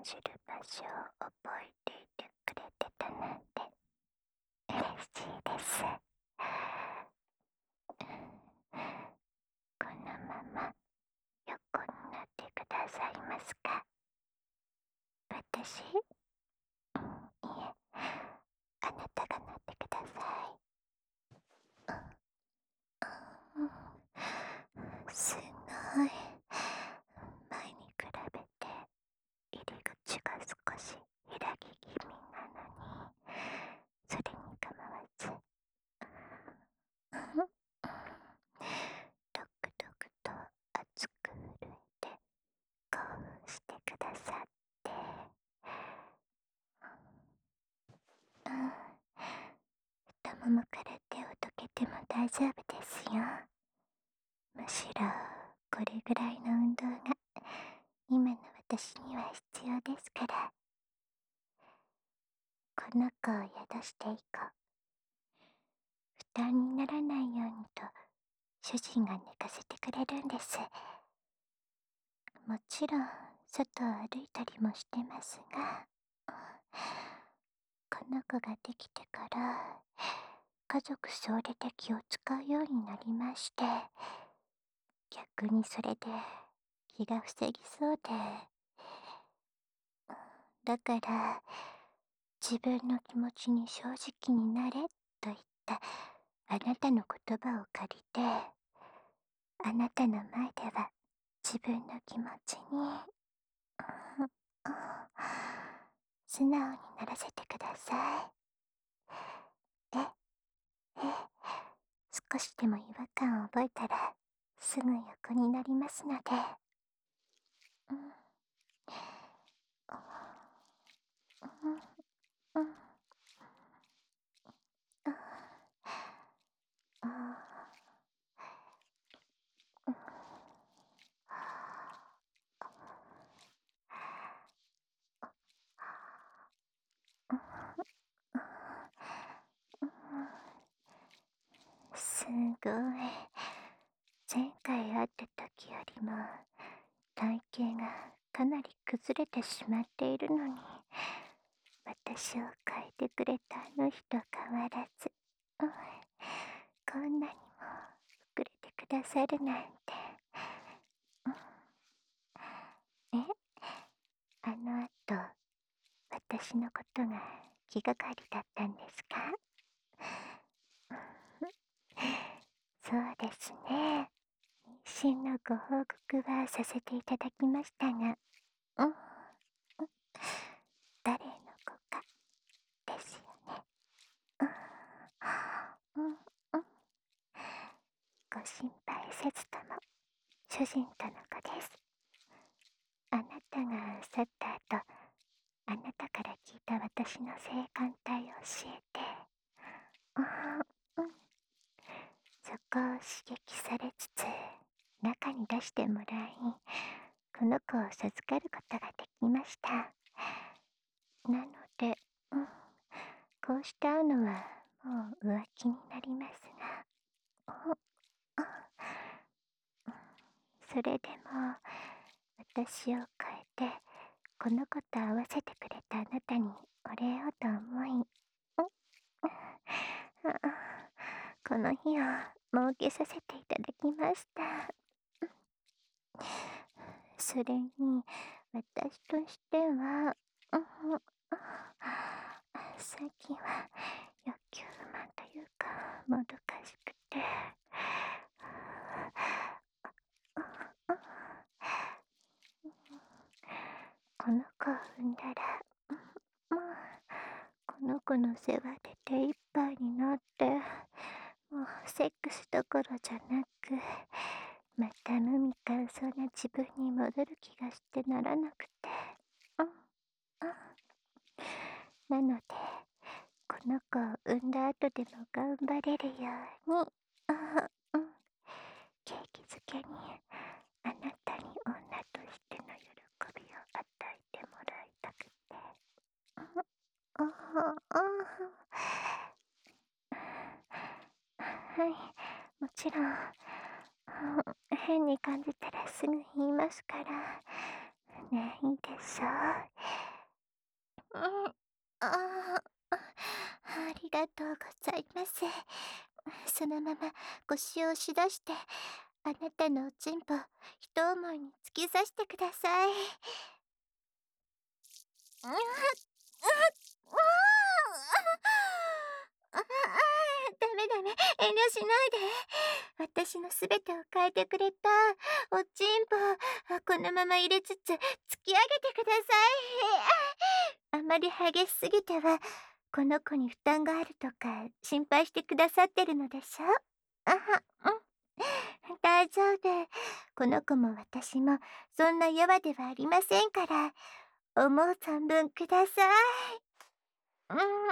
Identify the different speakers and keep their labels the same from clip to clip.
Speaker 1: じる場所を覚えていてくれてたなんて嬉しいです。このまま横になってくださいますか？私、いえ、あなたがなってください。うん、すごい。前に比べて入り口が少し開き気味なのに、それに構わず、ドクドクと熱く震えて興奮してくださって、うん、太ももから手をどけても大丈夫ですよ。むしろこれぐらいの運動が今の私には必要ですから。この子を宿して以降、負担にならないようにと主人が寝かせてくれるんです。もちろん外を歩いたりもしてますが、この子ができてから家族総出で気を使うようになりまして、逆にそれで気が防ぎそうで、だから自分の気持ちに正直になれと言ったあなたの言葉を借りて、あなたの前では自分の気持ちに、素直にならせてください。少しでも違和感を覚えたらすぐ横になりますので。うん、うん、うん、あうん、すごい。前回会った時よりも体型がかなり崩れてしまっているのに、私を変えてくれたあの人変わらず、うん、こんなにも膨れてくださるなんて。うん、え、あの後、私のことが気がかりだったんですか？そうですね。妊娠のご報告はさせていただきましたが、うん、誰の子かですよね。うん、うん、うん、ご心配せずとも主人との子です。あなたが去った後、あなたから聞いた私の性感帯を教えて、うん、そこを刺激されつつ中に出してもらい、この子を授かることができました。なので、こうして会うのはもう浮気になりますが、それでも私を変えてこの子と会わせてくれたあなたにお礼をと思い、この日を設けさせていただきました。それに私としては、最近は欲求不満というかもどかしくて、この子を産んだら、もうこの子の世話で手いっぱいになって、もうセックスどころじゃなく、また無味乾燥な自分に戻る気がしてならなくて、なのでこの子を産んだ後でも頑張れるように、景気づけにあなたに女としての喜びを与えてもらいたくて、はい、もちろん、変に感じたらすぐ言いますからね。いいでしょう。 がとうございます。そのまま腰を押し出して、あなたのおちんぽ、一思いに突き刺してください。うわ、うわ、うわあ、ダメダメ、遠慮しないで。私のすべてを変えてくれたおちんぽ、このまま入れつつ突き上げてください。あまり激しすぎては、この子に負担があるとか心配してくださってるのでしょ？あは、大丈夫。この子も私もそんな弱ではありませんから、思う存分ください。うん、うん、うん、うん、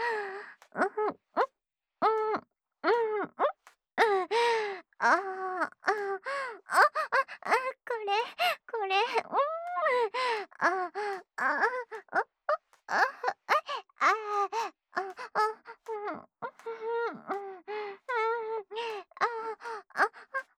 Speaker 1: うん、うん、ああ、あ、あ、あ、これ、あ、あ、あ、あ、あ、あ、うん、あ、あ、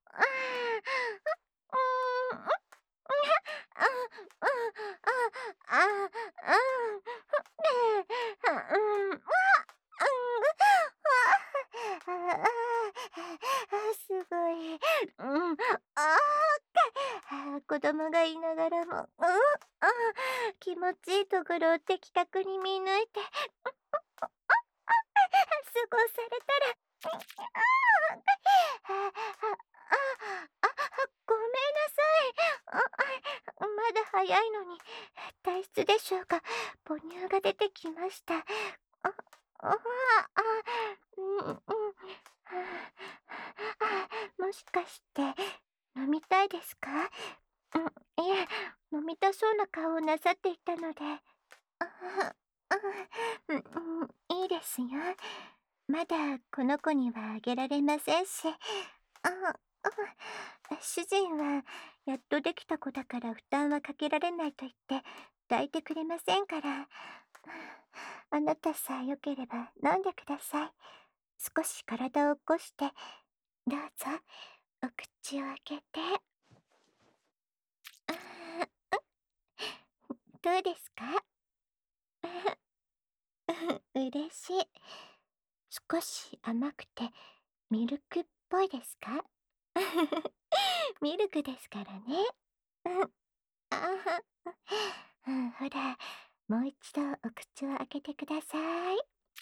Speaker 1: すごい。子供がいながらも、気持ちいいところを的確に見抜いて、過ごされたら、ごめんなさい。まだ早いのに、体質でしょうか。母乳が出てきました。あ、あ、もしかして、飲みたいですか？いえ、飲みたそうな顔をなさっていたので。あいいですよ。まだこの子にはあげられませんし。主人は、やっとできた子だから負担はかけられないと言って抱いてくれませんから。あなたさえよければ飲んでください。少し体を起こして、どうぞ、お口を開けて。どうですか？嬉しい。少し甘くてミルクっぽいですか？ミルクですからね。あは、ほら、もう一度お口を開けてください。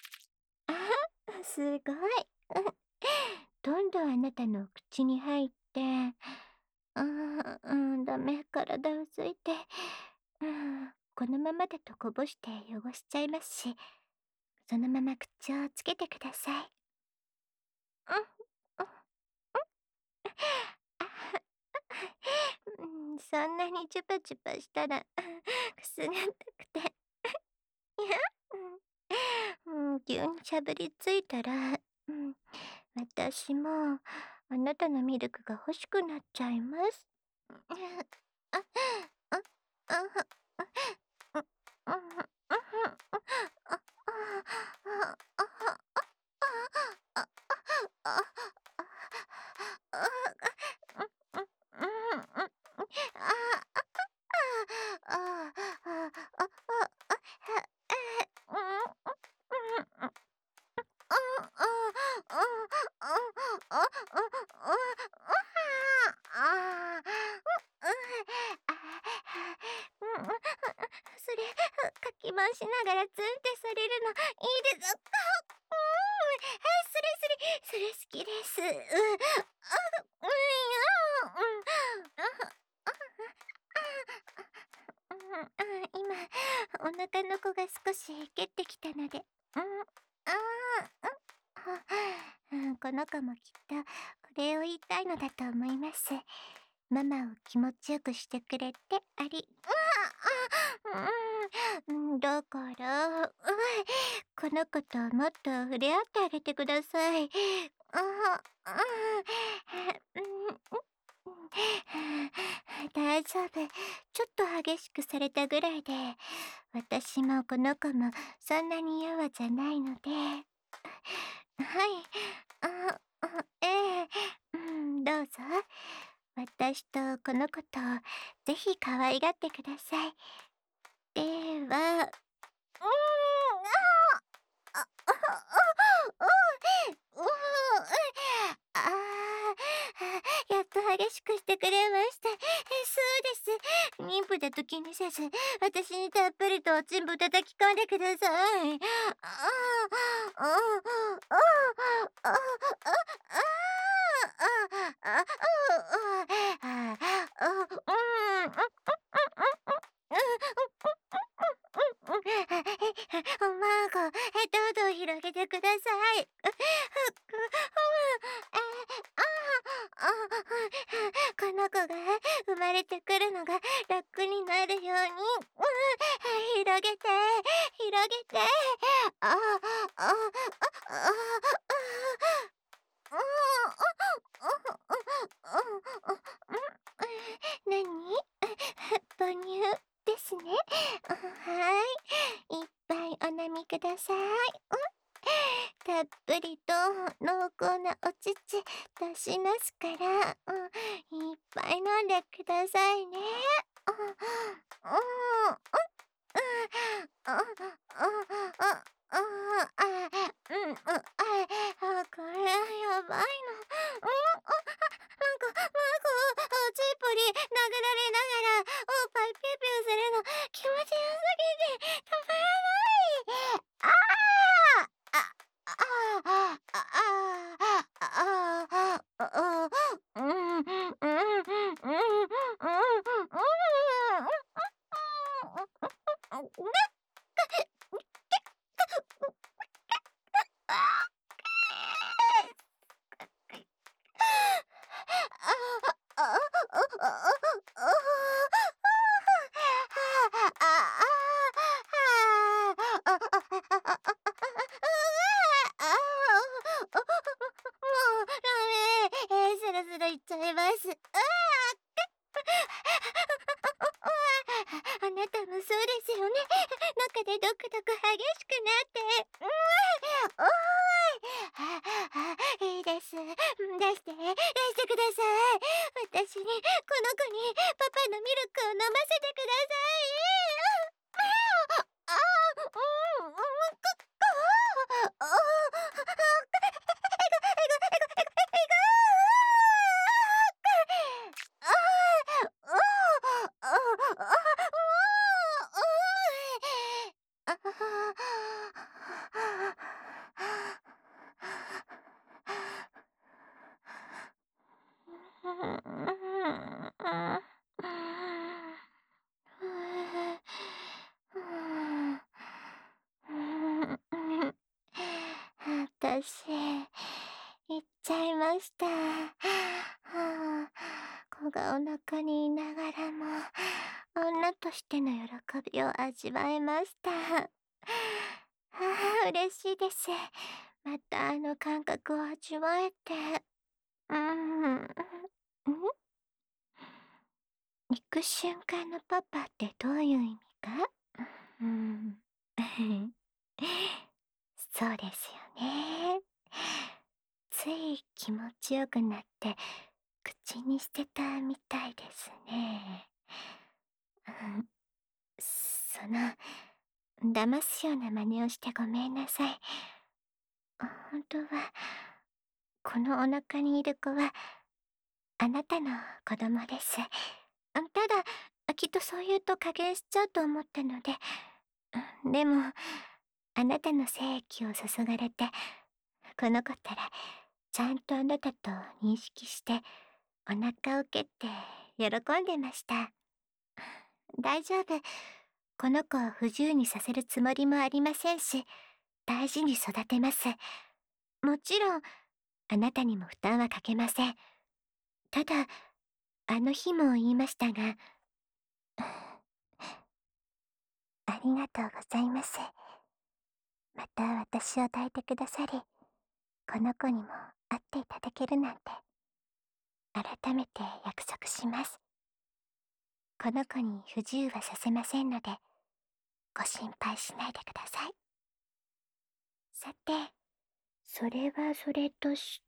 Speaker 1: すごい。どんどんあなたの口に入って、ダメ、体をついて、このままだとこぼして汚しちゃいますし、そのまま口をつけてください。うん、うん、そんなにチュパチュパしたら、くすぐったくて。いや、急にしゃぶりついたら、私も、あなたのミルクが欲しくなっちゃいます。あ、あ、あ、あ、あ、それ、かき回しながらツンってされるのいいですか？それ好きです。今、お腹の子が少し蹴ってきたので、この子もきっとお礼を言いたいのだと思います。ママを気持ちよくしてくれてだから、この子ともっと触れ合ってあげてください。大丈夫。ちょっと激しくされたぐらいで、私もこの子もそんなに弱じゃないので。はい。ええ、どうぞ。私とこの子と、ぜひ可愛がってください。では、 激しくしてくれました。そうです。妊婦だと気にせず、私にたっぷりとおちんぽ叩き込んでください。マーゴ、どうぞ広げてください。この子が生まれてくるのが楽になるように、広げて、広げて、あ、あ、なに母乳ですね。はい。いっぱいお飲みください。たっぷりと濃厚なお乳出しますから、いっぱい飲んでくださいね。これやばいの。なんか、おちんぽに殴られながら、パイピューピューするの気持ちよすぎてたまらない。あああああああああうんうんうんうんスルスルいっちゃいます。あなたもそうですよね。中でドクドク激しくなって。おーい。いいです。出してください。私に、この子に、パパのミルクを飲ませてください。私、行っちゃいました。子がお腹にいながらも、女としての喜びを味わえました。嬉しいです。またあの感覚を味わえて。行く瞬間のパパってどういう意味か。うん。そうですよね。つい気持ちよくなって口にしてたみたいですね。その、騙すような真似をしてごめんなさい。本当は、このお腹にいる子は、あなたの子供です。ただ、きっとそう言うと加減しちゃうと思ったので、でも、あなたの精液を注がれて、この子ったら、ちゃんとあなたと認識して、お腹を蹴って喜んでました。大丈夫。この子を不自由にさせるつもりもありませんし、大事に育てます。もちろん、あなたにも負担はかけません。ただ、あの日も言いましたが、ありがとうございます。また私を抱いてくださり、この子にも会っていただけるなんて、改めて約束します。この子に不自由はさせませんので、ご心配しないでください。さて、それはそれとして、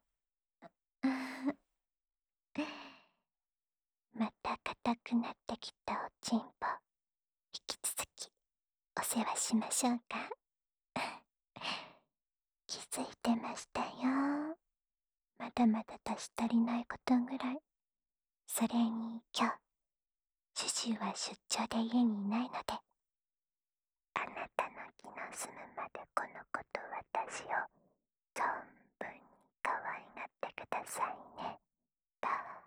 Speaker 1: また硬くなってきたおちんぽ、引き続きお世話しましょうか。気づいてましたよ。 まだまだ足し足りないことぐらい。それに今日、シュシュは出張で家にいないので、あなたの気の済むまでこの子と私を存分に可愛がってくださいね。バー。